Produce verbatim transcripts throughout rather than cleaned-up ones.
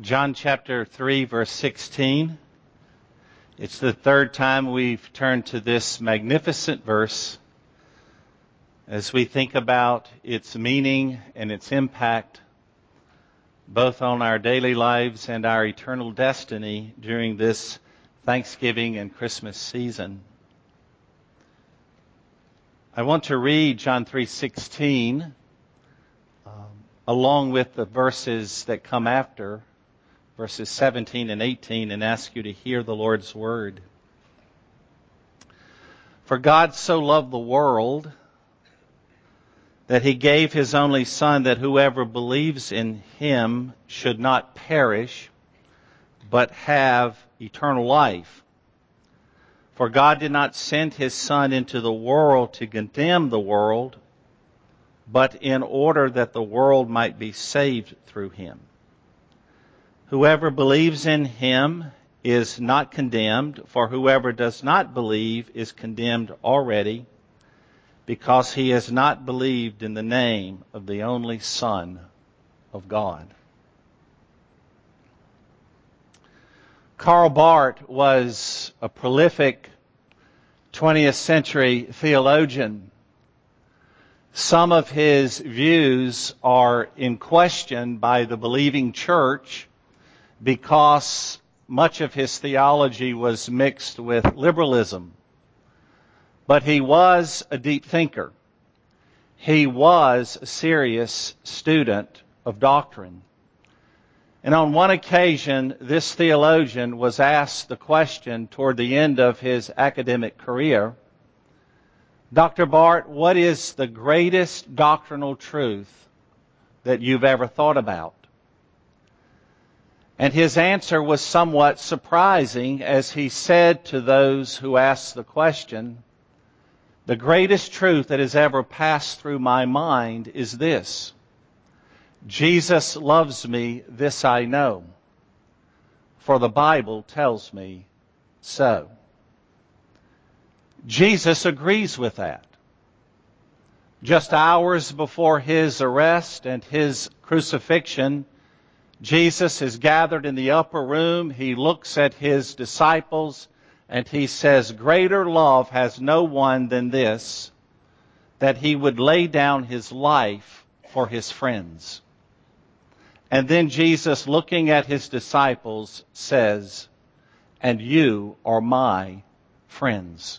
John chapter three, verse sixteen. It's the third time we've turned to this magnificent verse as we think about its meaning and its impact both on our daily lives and our eternal destiny during this Thanksgiving and Christmas season. I want to read John three sixteen um, along with the verses that come after, verses seventeen and eighteen, and ask you to hear the Lord's word. For God so loved the world that He gave His only Son, that whoever believes in Him should not perish, but have eternal life. For God did not send His Son into the world to condemn the world, but in order that the world might be saved through Him. Whoever believes in Him is not condemned, for whoever does not believe is condemned already, because he has not believed in the name of the only Son of God. Karl Barth was a prolific twentieth century theologian. Some of his views are in question by the believing church because much of his theology was mixed with liberalism. But he was a deep thinker. He was a serious student of doctrine. And on one occasion, this theologian was asked the question toward the end of his academic career, Doctor Barth, what is the greatest doctrinal truth that you've ever thought about? And his answer was somewhat surprising as he said to those who asked the question, the greatest truth that has ever passed through my mind is this: Jesus loves me, this I know, for the Bible tells me so. Jesus agrees with that. Just hours before His arrest and His crucifixion, Jesus is gathered in the upper room. He looks at His disciples and He says, greater love has no one than this, that He would lay down His life for His friends. And then Jesus, looking at His disciples, says, and you are my friends.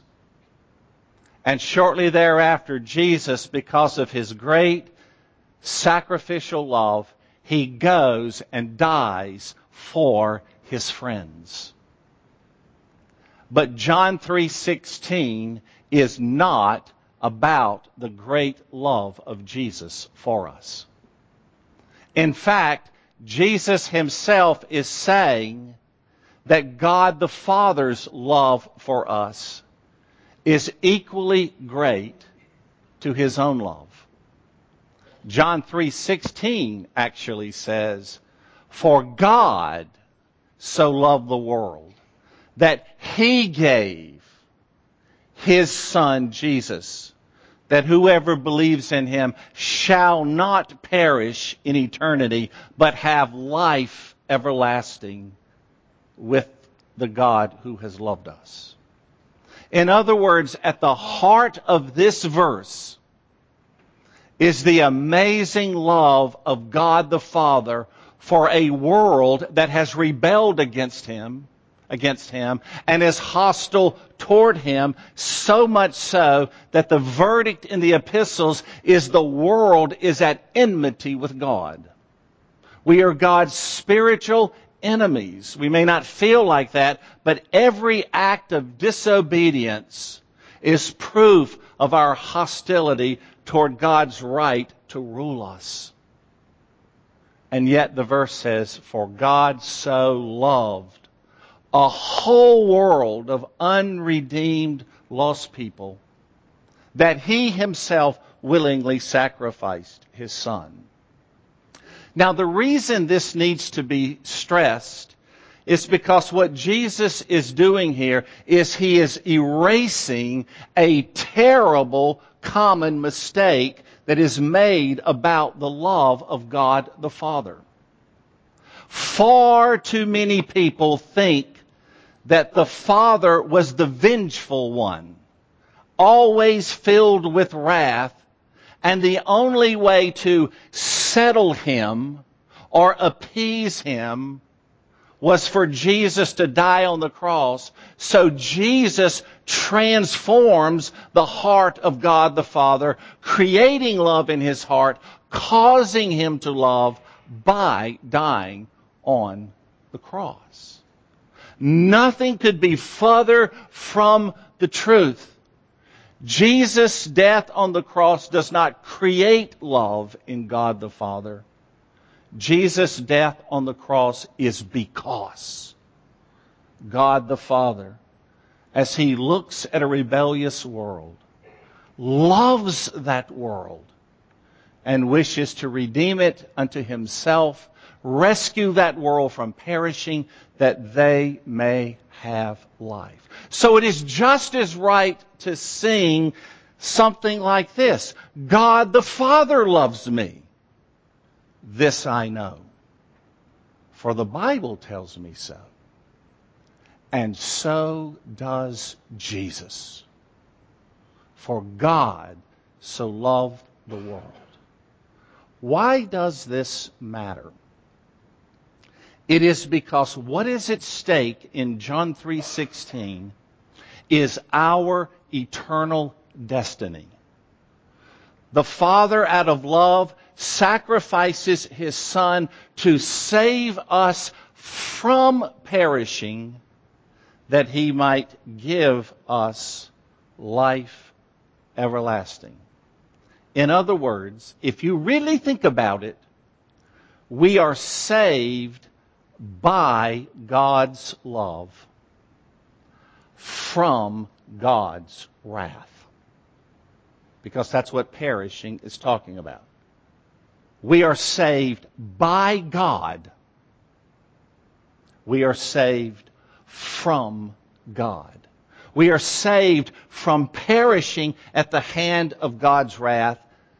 And shortly thereafter, Jesus, because of His great sacrificial love, He goes and dies for His friends. But John three sixteen is not about the great love of Jesus for us. In fact, Jesus Himself is saying that God the Father's love for us is equally great to His own love. John three sixteen actually says, for God so loved the world that He gave His Son Jesus, that whoever believes in Him shall not perish in eternity, but have life everlasting with the God who has loved us. In other words, at the heart of this verse is the amazing love of God the Father for a world that has rebelled against Him, against Him, and is hostile toward Him, so much so that the verdict in the epistles is the world is at enmity with God. We are God's spiritual enemies. We may not feel like that, but every act of disobedience is proof of our hostility toward God's right to rule us. And yet the verse says, for God so loved a whole world of unredeemed, lost people, that He Himself willingly sacrificed His Son. Now, the reason this needs to be stressed is because what Jesus is doing here is He is erasing a terrible common mistake that is made about the love of God the Father. Far too many people think that the Father was the vengeful one, always filled with wrath, and the only way to settle him or appease him was for Jesus to die on the cross. So Jesus transforms the heart of God the Father, creating love in his heart, causing him to love by dying on the cross. Nothing could be further from the truth. Jesus' death on the cross does not create love in God the Father. Jesus' death on the cross is because God the Father, as he looks at a rebellious world, loves that world and wishes to redeem it unto himself, rescue that world from perishing, that they may have life. So it is just as right to sing something like this: God the Father loves me. This I know, for the Bible tells me so. And so does Jesus. For God so loved the world. Why does this matter? It is because what is at stake in John three sixteen is our eternal destiny. The Father, out of love, sacrifices his Son to save us from perishing, that he might give us life everlasting. In other words, if you really think about it, we are saved by God's love from God's wrath. Because that's what perishing is talking about. We are saved by God. We are saved from God. We are saved from perishing at the hand of God's wrath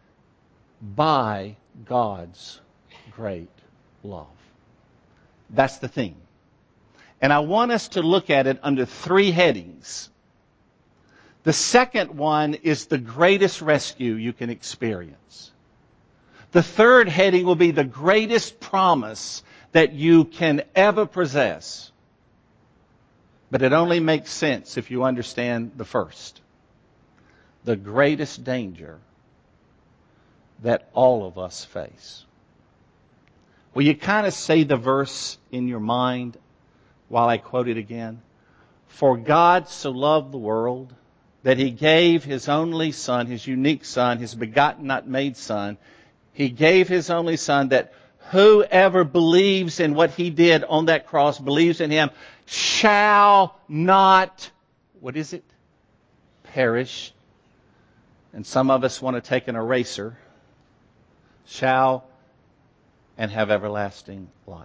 by God's great love. That's the theme. And I want us to look at it under three headings. The second one is the greatest rescue you can experience. The third heading will be the greatest promise that you can ever possess. But it only makes sense if you understand the first. The greatest danger that all of us face. Will you kind of say the verse in your mind while I quote it again? For God so loved the world that he gave his only Son, his unique Son, his begotten, not made Son. He gave his only Son, that whoever believes in what he did on that cross, believes in him, shall not, what is it? Perish. And some of us want to take an eraser. Shall and have everlasting life.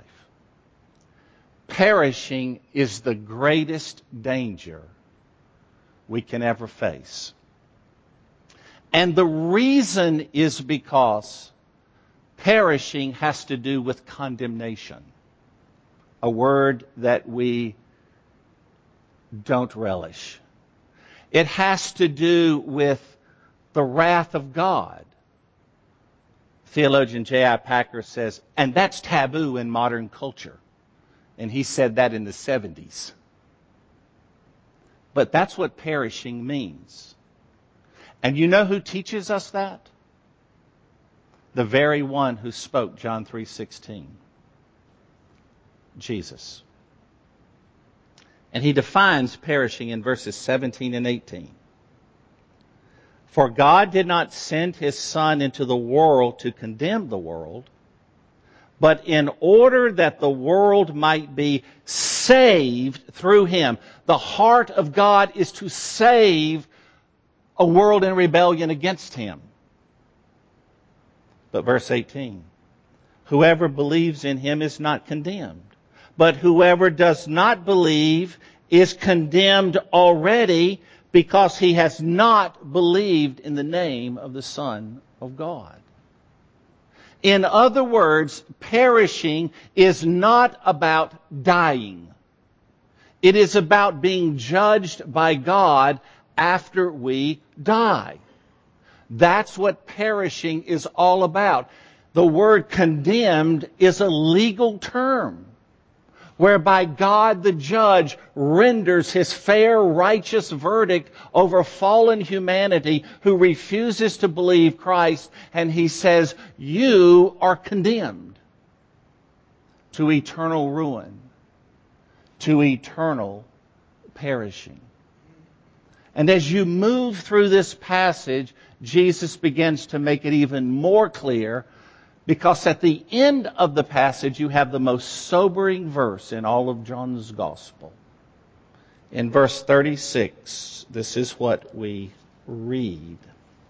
Perishing is the greatest danger we can ever face. And the reason is because perishing has to do with condemnation, a word that we don't relish. It has to do with the wrath of God. Theologian J I Packer says, and that's taboo in modern culture. And he said that in the seventies. But that's what perishing means. And you know who teaches us that? The very one who spoke John three sixteen. Jesus. And he defines perishing in verses seventeen and eighteen. For God did not send his Son into the world to condemn the world, but in order that the world might be saved through him. The heart of God is to save a world in rebellion against him. But verse eighteen, whoever believes in him is not condemned, but whoever does not believe is condemned already, because he has not believed in the name of the Son of God. In other words, perishing is not about dying. It is about being judged by God after we die. That's what perishing is all about. The word condemned is a legal term whereby God the judge renders his fair, righteous verdict over fallen humanity who refuses to believe Christ, and he says, you are condemned to eternal ruin, to eternal perishing. And as you move through this passage, Jesus begins to make it even more clear, because at the end of the passage you have the most sobering verse in all of John's Gospel. In verse thirty-six, this is what we read.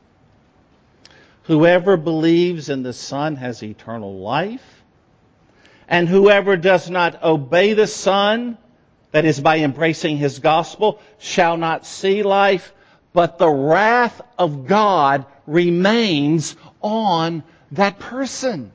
Whoever believes in the Son has eternal life, and whoever does not obey the Son, that is by embracing His gospel, shall not see life, but the wrath of God remains on that person.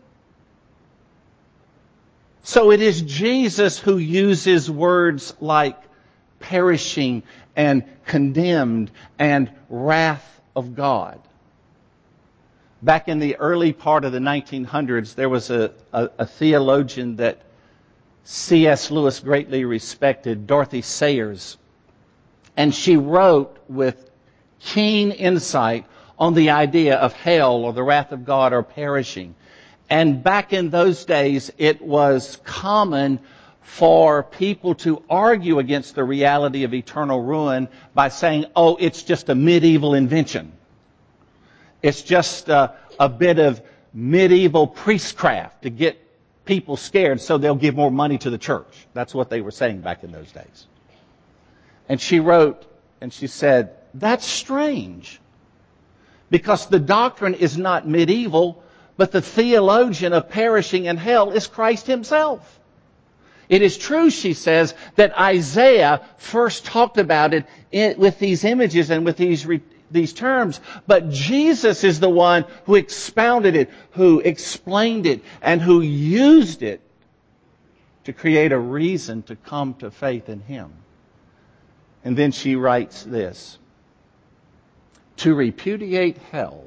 So it is Jesus who uses words like perishing and condemned and wrath of God. Back in the early part of the nineteen hundreds, there was a, a, a theologian that C S Lewis greatly respected, Dorothy Sayers. And she wrote with keen insight on the idea of hell or the wrath of God or perishing. And back in those days, it was common for people to argue against the reality of eternal ruin by saying, oh, it's just a medieval invention. It's just a, a bit of medieval priestcraft to get people scared so they'll give more money to the church. That's what they were saying back in those days. And she wrote, and she said, that's strange. Because the doctrine is not medieval, but the theologian of perishing in hell is Christ Himself. It is true, she says, that Isaiah first talked about it in, with these images and with these, re, these terms, but Jesus is the one who expounded it, who explained it, and who used it to create a reason to come to faith in Him. And then she writes this. To repudiate hell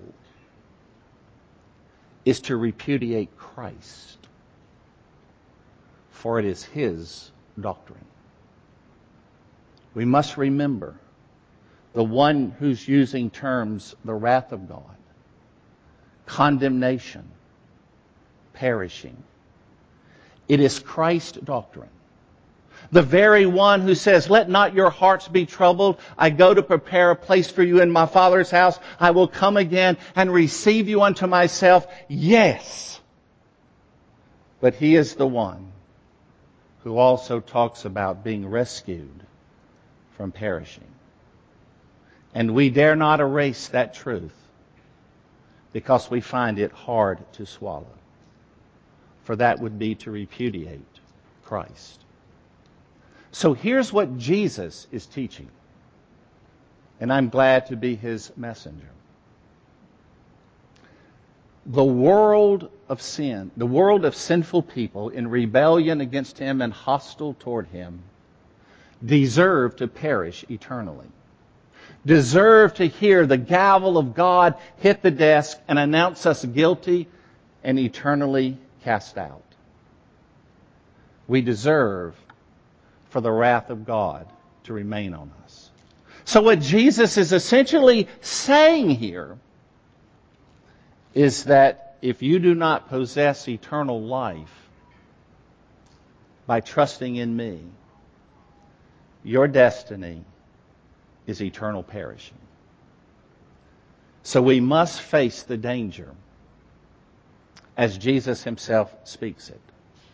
is to repudiate Christ, for it is His doctrine. We must remember the one who's using terms, the wrath of God, condemnation, perishing. It is Christ's doctrine. The very one who says, let not your hearts be troubled. I go to prepare a place for you in my Father's house. I will come again and receive you unto myself. Yes. But He is the one who also talks about being rescued from perishing. And we dare not erase that truth because we find it hard to swallow. For that would be to repudiate Christ. So here's what Jesus is teaching. And I'm glad to be His messenger. The world of sin, the world of sinful people in rebellion against Him and hostile toward Him, deserve to perish eternally. Deserve to hear the gavel of God hit the desk and announce us guilty and eternally cast out. We deserve for the wrath of God to remain on us. So what Jesus is essentially saying here is that if you do not possess eternal life by trusting in me, your destiny is eternal perishing. So we must face the danger as Jesus Himself speaks it.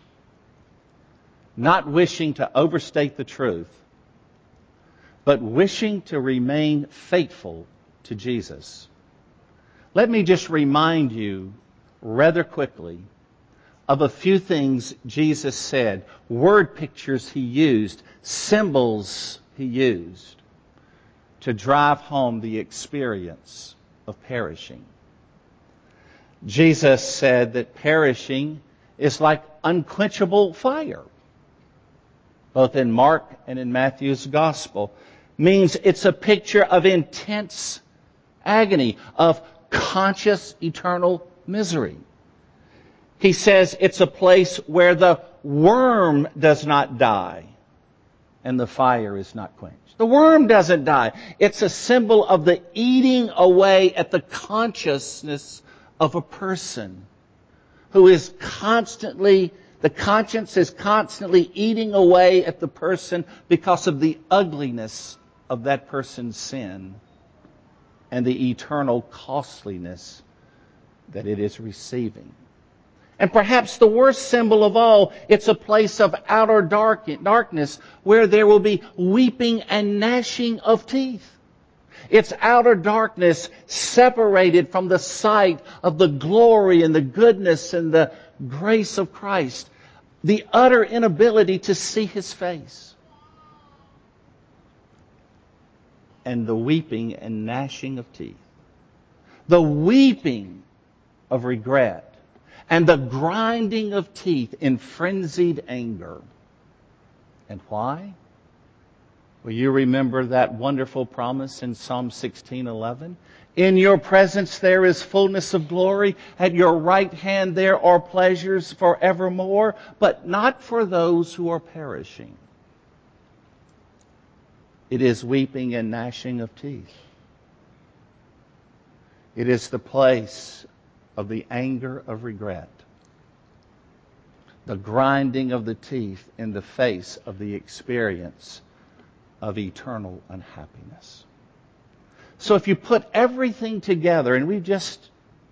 Not wishing to overstate the truth, but wishing to remain faithful to Jesus. Let me just remind you rather quickly of a few things Jesus said, word pictures He used, symbols He used to drive home the experience of perishing. Jesus said that perishing is like unquenchable fire, both in Mark and in Matthew's Gospel. Means it's a picture of intense agony, of conscious eternal misery. He says it's a place where the worm does not die and the fire is not quenched. The worm doesn't die. It's a symbol of the eating away at the consciousness of a person who is constantly, the conscience is constantly eating away at the person because of the ugliness of that person's sin and the eternal costliness that it is receiving. And perhaps the worst symbol of all, it's a place of outer dark, darkness where there will be weeping and gnashing of teeth. It's outer darkness separated from the sight of the glory and the goodness and the grace of Christ. The utter inability to see His face. And the weeping and gnashing of teeth. The weeping of regret. And the grinding of teeth in frenzied anger. And why? Well, you remember that wonderful promise in Psalm sixteen eleven? In your presence there is fullness of glory. At your right hand there are pleasures forevermore, but not for those who are perishing. It is weeping and gnashing of teeth. It is the place of the anger of regret. The grinding of the teeth in the face of the experience of eternal unhappiness. So if you put everything together, and we've just,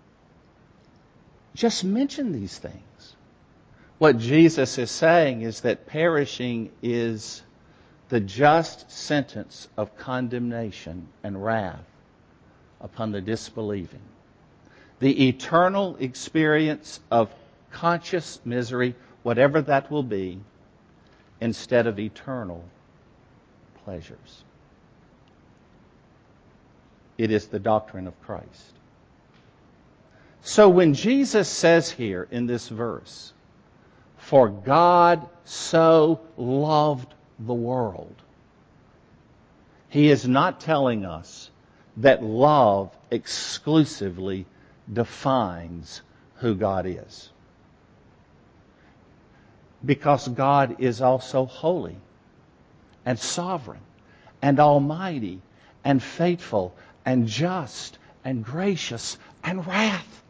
just mentioned these things, what Jesus is saying is that perishing is the just sentence of condemnation and wrath upon the disbelieving. The eternal experience of conscious misery, whatever that will be, instead of eternal pleasures. It is the doctrine of Christ. So when Jesus says here in this verse, "For God so loved the world," He is not telling us that love exclusively defines who God is. Because God is also holy and sovereign and almighty and faithful and just and gracious and wrath.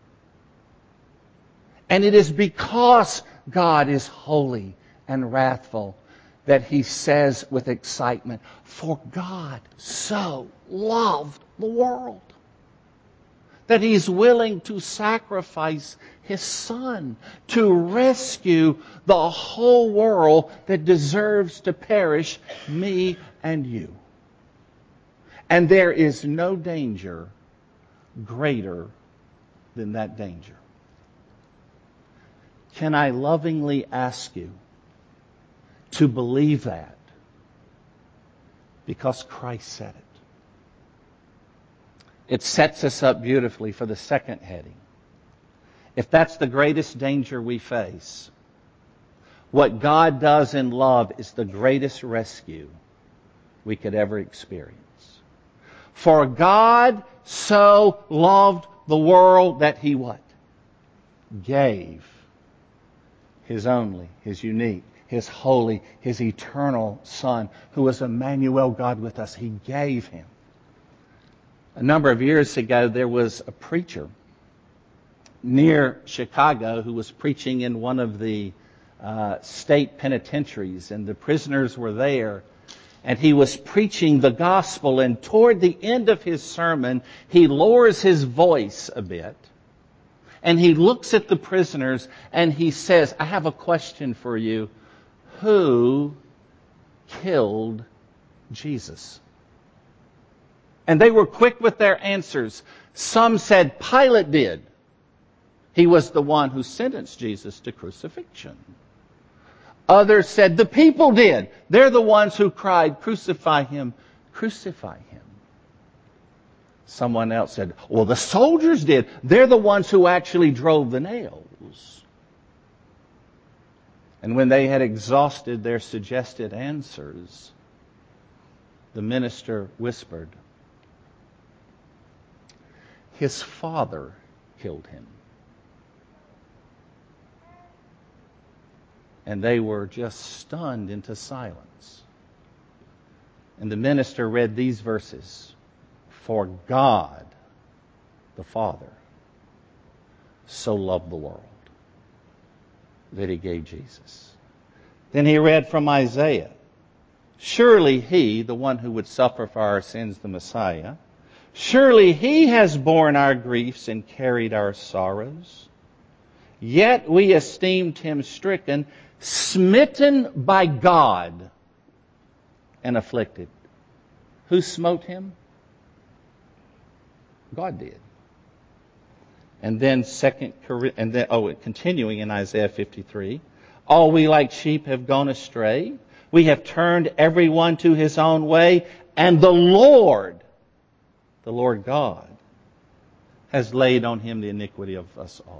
And it is because God is holy and wrathful that He says with excitement, "For God so loved the world," that He's willing to sacrifice His Son to rescue the whole world that deserves to perish, me and you. And there is no danger greater than that danger. Can I lovingly ask you to believe that? Because Christ said it. It sets us up beautifully for the second heading. If that's the greatest danger we face, what God does in love is the greatest rescue we could ever experience. For God so loved the world that He what? Gave His only, His unique, His holy, His eternal Son, who was Emmanuel, God with us. He gave Him. A number of years ago, there was a preacher near Chicago who was preaching in one of the uh, state penitentiaries, and the prisoners were there. And he was preaching the gospel, and toward the end of his sermon, he lowers his voice a bit. And he looks at the prisoners and he says, "I have a question for you. Who killed Jesus?" And they were quick with their answers. Some said Pilate did. He was the one who sentenced Jesus to crucifixion. Others said the people did. They're the ones who cried, "Crucify Him, crucify Him." Someone else said, well, the soldiers did. They're the ones who actually drove the nails. And when they had exhausted their suggested answers, the minister whispered, his father killed him. And they were just stunned into silence. And the minister read these verses. For God, the Father, so loved the world that He gave Jesus. Then he read from Isaiah. Surely He, the one who would suffer for our sins, the Messiah, surely He has borne our griefs and carried our sorrows. Yet we esteemed Him stricken, smitten by God, and afflicted. Who smote Him? God did. And then second, and then oh, continuing in Isaiah fifty-three, all we like sheep have gone astray. We have turned everyone to his own way, and the Lord, the Lord God, has laid on Him the iniquity of us all.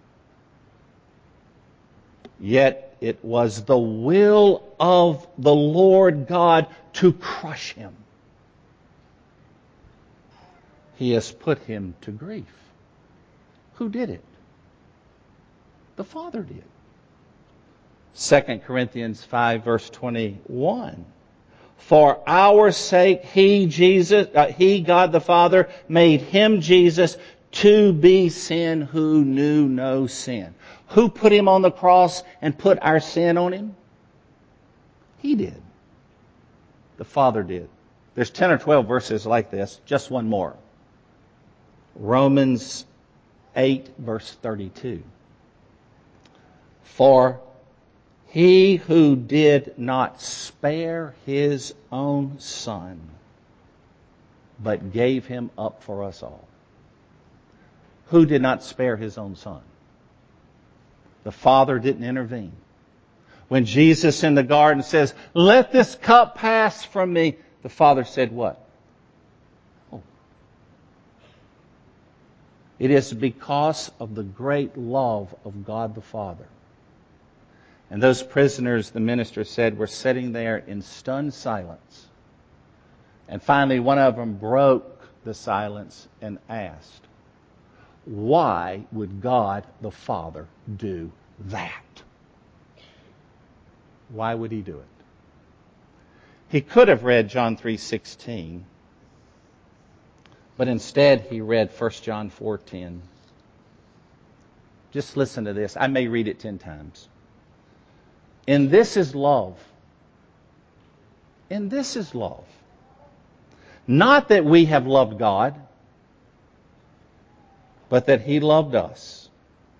Yet it was the will of the Lord God to crush Him. He has put Him to grief. Who did it? The Father did. Second Corinthians five, verse twenty-one. For our sake, He, Jesus, uh, He, God the Father, made Him, Jesus, to be sin who knew no sin. Who put Him on the cross and put our sin on Him? He did. The Father did. There's ten or twelve verses like this. Just one more. Romans eight, verse thirty-two. For He who did not spare His own Son, but gave Him up for us all. Who did not spare His own Son? The Father didn't intervene. When Jesus in the garden says, let this cup pass from me, the Father said what? Oh. It is because of the great love of God the Father. And those prisoners, the minister said, were sitting there in stunned silence. And finally one of them broke the silence and asked, why would God the Father do that? Why would He do it? He could have read John three sixteen, but instead he read First John four ten. Just listen to this. I may read it ten times. And this is love. And this is love. Not that we have loved God, but that He loved us.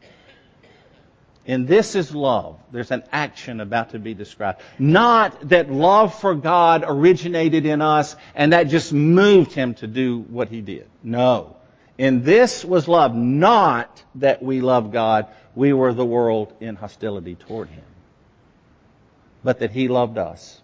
And this is love. There's an action about to be described. Not that love for God originated in us and that just moved Him to do what He did. No. And this was love. Not that we loved God. We were the world in hostility toward Him. But that He loved us.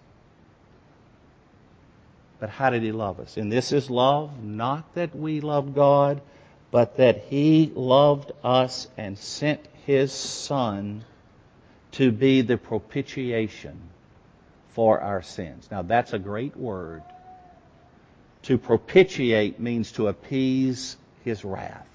But how did He love us? And this is love. Not that we loved God, but that He loved us and sent His Son to be the propitiation for our sins. Now that's a great word. To propitiate means to appease His wrath.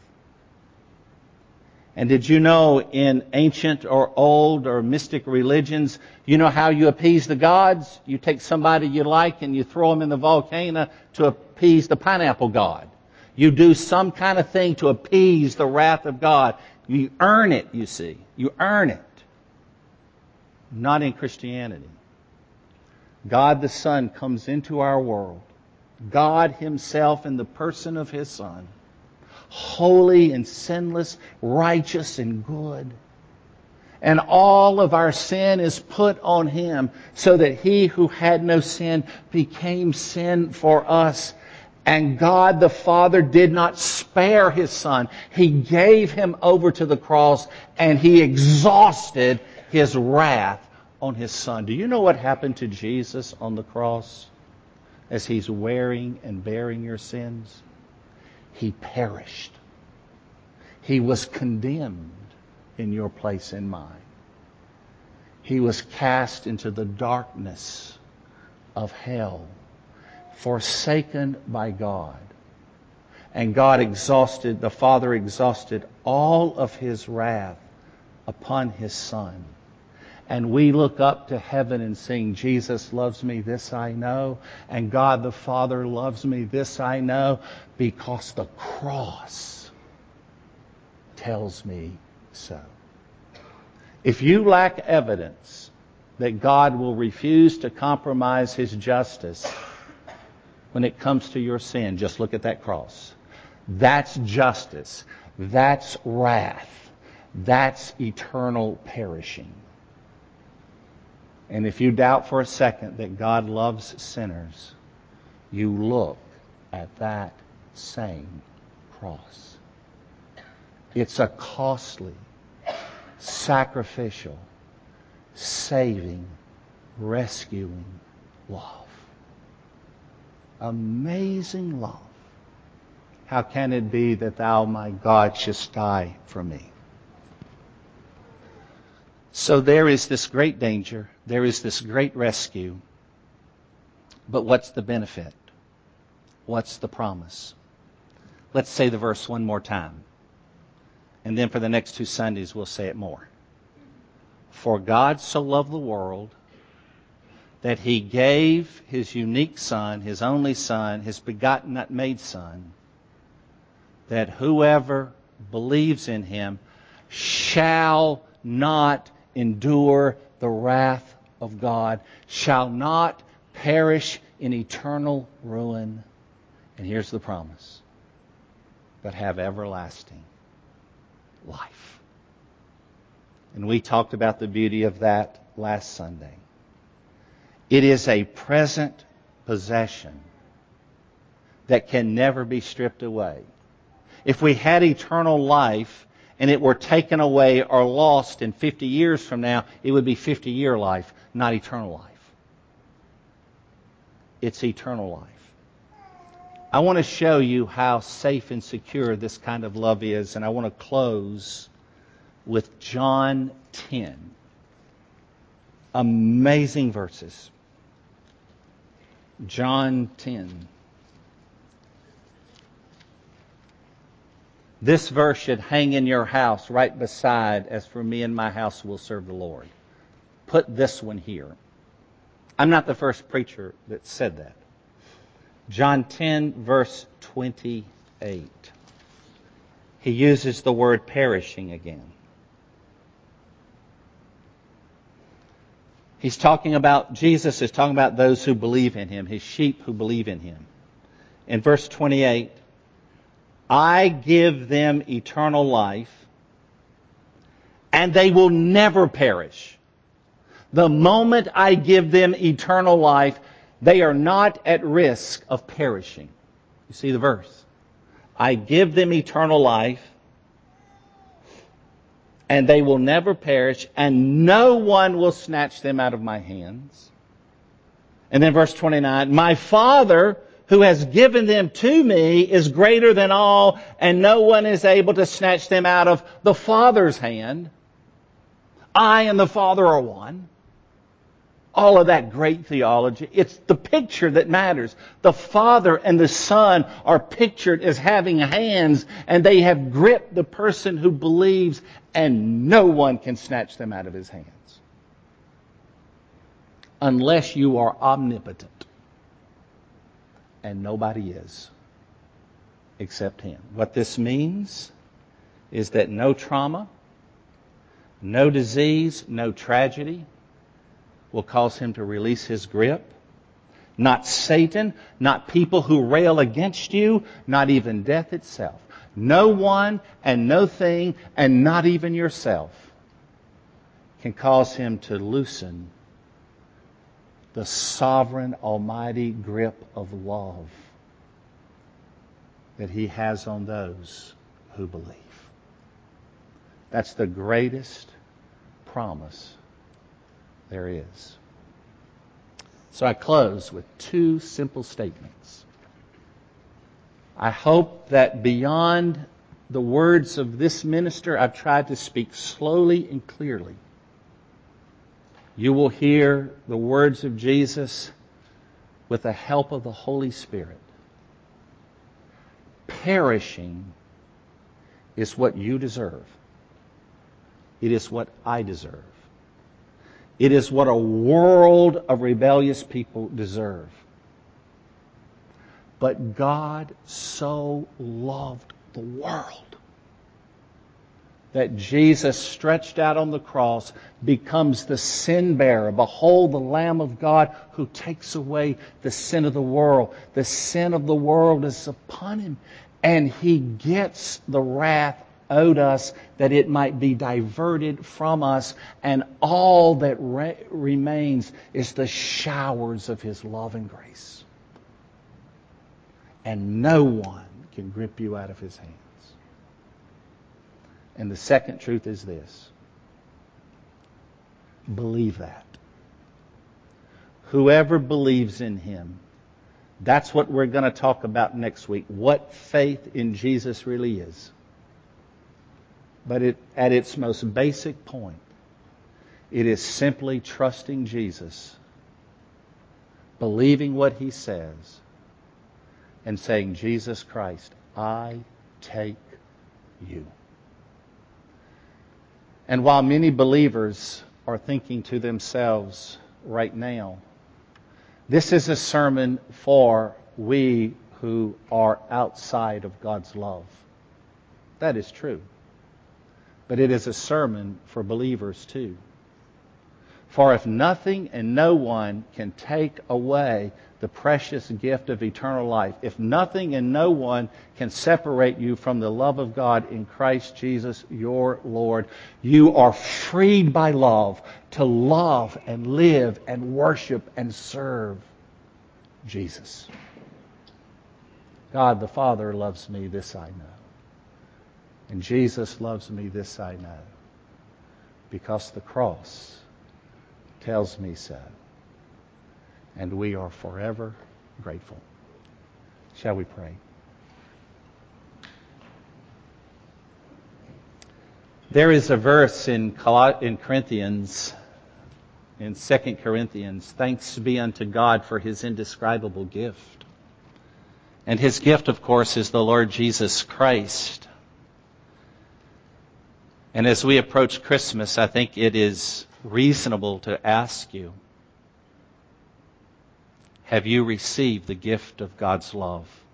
And did you know in ancient or old or mystic religions, you know how you appease the gods? You take somebody you like and you throw them in the volcano to appease the pineapple god. You do some kind of thing to appease the wrath of God. You earn it, you see. You earn it. Not in Christianity. God the Son comes into our world. God Himself in the person of His Son. Holy and sinless, righteous and good. And all of our sin is put on Him so that He who had no sin became sin for us. And God the Father did not spare His Son. He gave Him over to the cross and He exhausted His wrath on His Son. Do you know what happened to Jesus on the cross as He's wearing and bearing your sins? He perished. He was condemned in your place and mine. He was cast into the darkness of hell, forsaken by God. And God exhausted, the Father exhausted all of His wrath upon His Son. And we look up to heaven and sing, Jesus loves me, this I know. And God the Father loves me, this I know. Because the cross tells me so. If you lack evidence that God will refuse to compromise His justice when it comes to your sin, just look at that cross. That's justice. That's wrath. That's eternal perishing. And if you doubt for a second that God loves sinners, you look at that same cross. It's a costly, sacrificial, saving, rescuing love. Amazing love. How can it be that thou, my God, shouldst die for me? So there is this great danger. There is this great rescue. But what's the benefit? What's the promise? Let's say the verse one more time. And then for the next two Sundays, we'll say it more. For God so loved the world that He gave His unique Son, His only Son, His begotten, not made Son, that whoever believes in Him shall not endure the wrath of God, shall not perish in eternal ruin. And here's the promise, but have everlasting life. And we talked about the beauty of that last Sunday. It is a present possession that can never be stripped away. If we had eternal life and it were taken away or lost in fifty years from now, it would be fifty-year life, not eternal life. It's eternal life. I want to show you how safe and secure this kind of love is, and I want to close with John ten. Amazing verses. John ten. This verse should hang in your house right beside, as for me and my house will serve the Lord. Put this one here. I'm not the first preacher that said that. John ten, verse twenty-eight. He uses the word perishing again. He's talking about, Jesus is talking about those who believe in Him, His sheep who believe in Him. In verse twenty-eight, I give them eternal life, and they will never perish. The moment I give them eternal life, they are not at risk of perishing. You see the verse? I give them eternal life, and they will never perish, and no one will snatch them out of my hands. And then verse twenty-nine, my Father who has given them to me is greater than all, and no one is able to snatch them out of the Father's hand. I and the Father are one. All of that great theology. It's the picture that matters. The Father and the Son are pictured as having hands, and they have gripped the person who believes, and no one can snatch them out of His hands. Unless you are omnipotent. And nobody is, except Him. What this means is that no trauma, no disease, no tragedy will cause Him to release His grip. Not Satan, not people who rail against you, not even death itself. No one and no thing, and not even yourself, can cause Him to loosen the sovereign, almighty grip of love that He has on those who believe. That's the greatest promise there is. So I close with two simple statements. I hope that beyond the words of this minister, I've tried to speak slowly and clearly. You will hear the words of Jesus with the help of the Holy Spirit. Perishing is what you deserve. It is what I deserve. It is what a world of rebellious people deserve. But God so loved the world that Jesus, stretched out on the cross, becomes the sin bearer. Behold the Lamb of God who takes away the sin of the world. The sin of the world is upon him, and he gets the wrath owed us that it might be diverted from us, and all that re- remains is the showers of his love and grace. And no one can grip you out of his hands. And the second truth is this. Believe that. Whoever believes in him, that's what we're going to talk about next week. What faith in Jesus really is. But it, at its most basic point, it is simply trusting Jesus, believing what he says, and saying, Jesus Christ, I take you. And while many believers are thinking to themselves right now, this is a sermon for we who are outside of God's love. That is true. But it is a sermon for believers too. For if nothing and no one can take away the precious gift of eternal life, if nothing and no one can separate you from the love of God in Christ Jesus your Lord, you are freed by love to love and live and worship and serve Jesus. God the Father loves me, this I know. And Jesus loves me, this I know. Because the cross tells me so. And we are forever grateful. Shall we pray? There is a verse in in Corinthians, in Second Corinthians, thanks be unto God for his indescribable gift. And his gift, of course, is the Lord Jesus Christ. And as we approach Christmas, I think it is reasonable to ask you, have you received the gift of God's love?